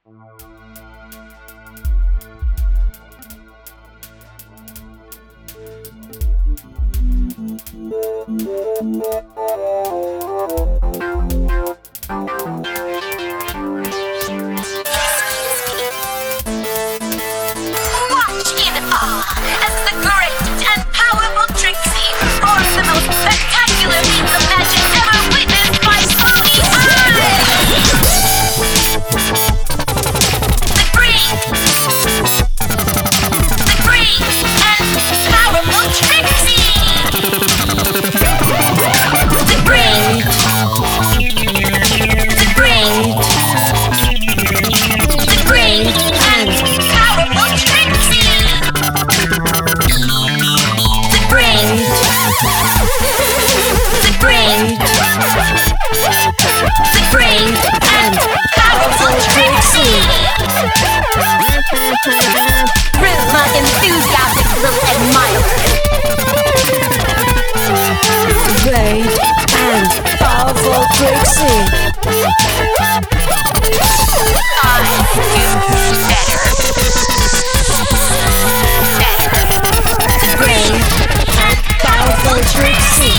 As the great and powerful Trixie performs the most spectacular feats of magic ever witnessed by Pony Eyes! The great and powerful Trixie! The great and powerful Trixie! The great and powerful Trixie! Thrill my enthusiastic little admirer. The great and powerful Trixie. I do better. The great and powerful Trixie.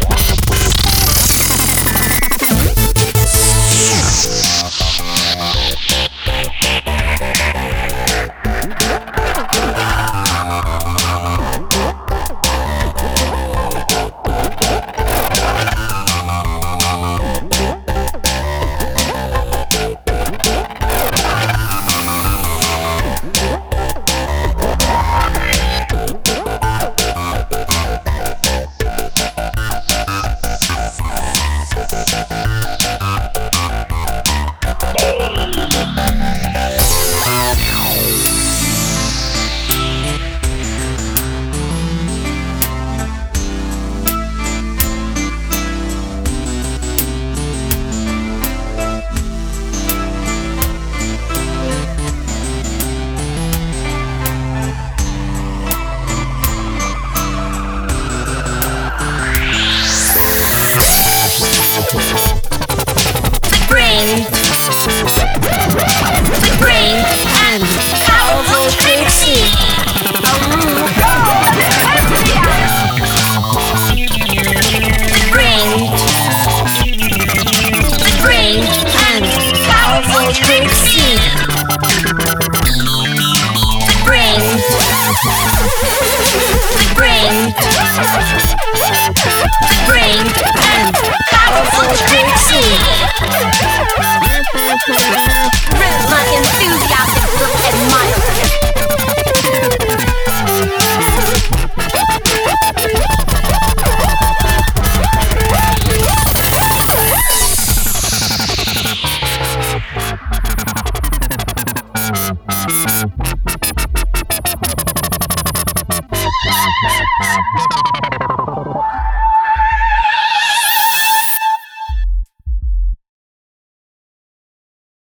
The great and powerful Trixie. The great and powerful Trixie. The great and powerful Trixie.